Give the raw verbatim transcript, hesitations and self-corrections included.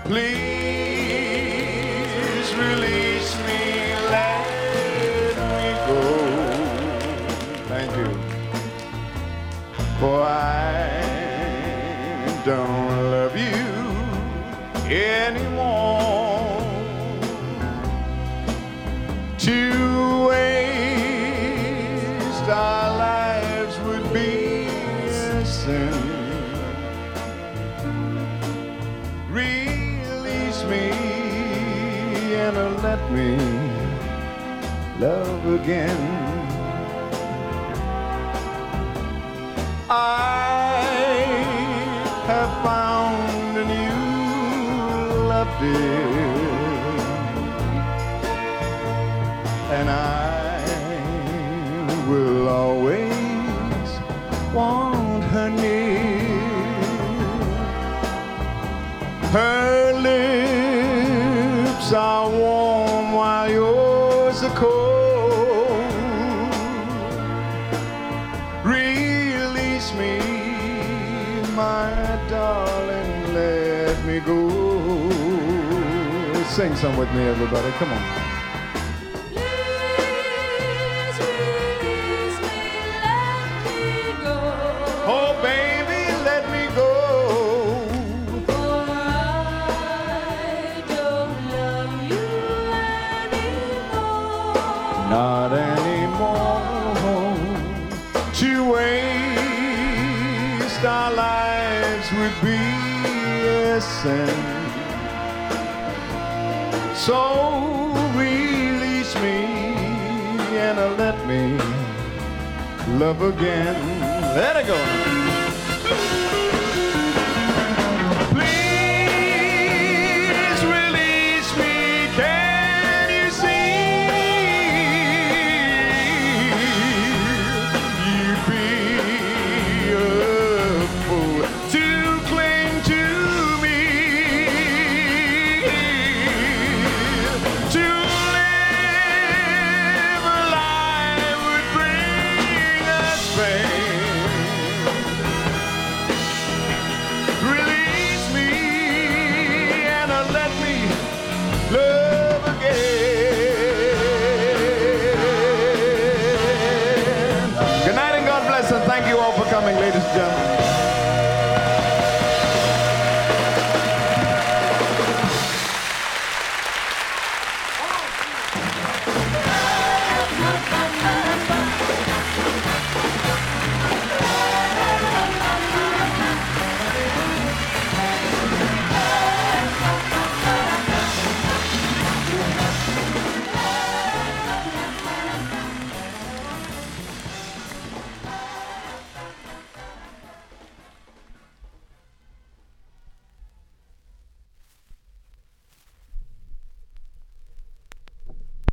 Please release me, let me go. Thank you. For I don't love you anymore. To waste our lives would be a sin. Release me and let me love again. I have found a new love, dear, and I will always want her near. Her lips are warm while yours are cold. Release me, my darling, let me go. Sing some with me, everybody. Come on. Please release me, let me go. Oh, baby, let me go. For I don't love you anymore. Not anymore. To waste our lives would be a sin. So release me and let me love again. Let it go. Please release me. Can you see? You'd be a fool to cling to me. To live a life would bring us pain. Release me and let me love again. Good night and God bless, and thank you all for coming, ladies and gentlemen.